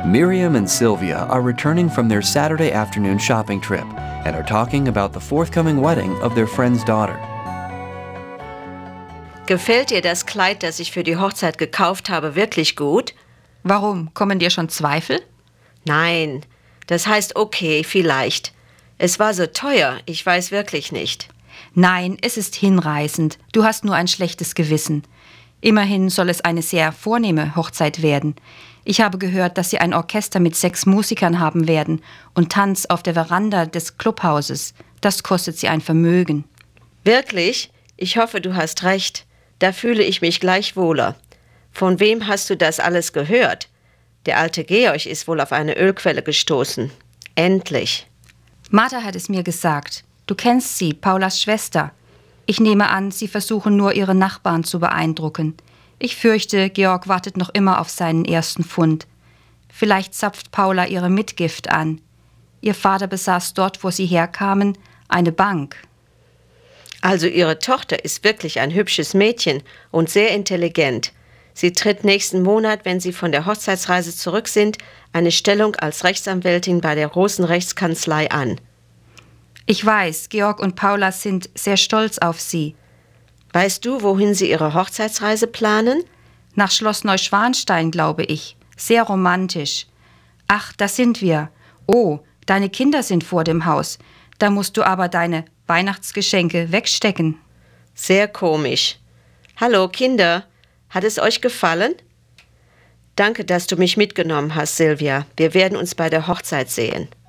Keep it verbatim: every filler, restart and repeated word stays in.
Miriam and Sylvia are returning from their Saturday afternoon shopping trip and are talking about the forthcoming wedding of their friend's daughter. Gefällt dir das Kleid, das ich für die Hochzeit gekauft habe, wirklich gut? Warum? Kommen dir schon Zweifel? Nein, das heißt okay, vielleicht. Es war so teuer, ich weiß wirklich nicht. Nein, es ist hinreißend. Du hast nur ein schlechtes Gewissen. Immerhin soll es eine sehr vornehme Hochzeit werden. Ich habe gehört, dass sie ein Orchester mit sechs Musikern haben werden und Tanz auf der Veranda des Clubhauses. Das kostet sie ein Vermögen. Wirklich? Ich hoffe, du hast recht. Da fühle ich mich gleich wohler. Von wem hast du das alles gehört? Der alte Georg ist wohl auf eine Ölquelle gestoßen. Endlich. Martha hat es mir gesagt. Du kennst sie, Paulas Schwester. Ich nehme an, sie versuchen nur, ihre Nachbarn zu beeindrucken. Ich fürchte, Georg wartet noch immer auf seinen ersten Pfund. Vielleicht zapft Paula ihre Mitgift an. Ihr Vater besaß dort, wo sie herkamen, eine Bank. Also ihre Tochter ist wirklich ein hübsches Mädchen und sehr intelligent. Sie tritt nächsten Monat, wenn sie von der Hochzeitsreise zurück sind, eine Stellung als Rechtsanwältin bei der großen Rechtskanzlei an. Ich weiß, Georg und Paula sind sehr stolz auf sie. Weißt du, wohin sie ihre Hochzeitsreise planen? Nach Schloss Neuschwanstein, glaube ich. Sehr romantisch. Ach, da sind wir. Oh, deine Kinder sind vor dem Haus. Da musst du aber deine Weihnachtsgeschenke wegstecken. Sehr komisch. Hallo, Kinder. Hat es euch gefallen? Danke, dass du mich mitgenommen hast, Sylvia. Wir werden uns bei der Hochzeit sehen.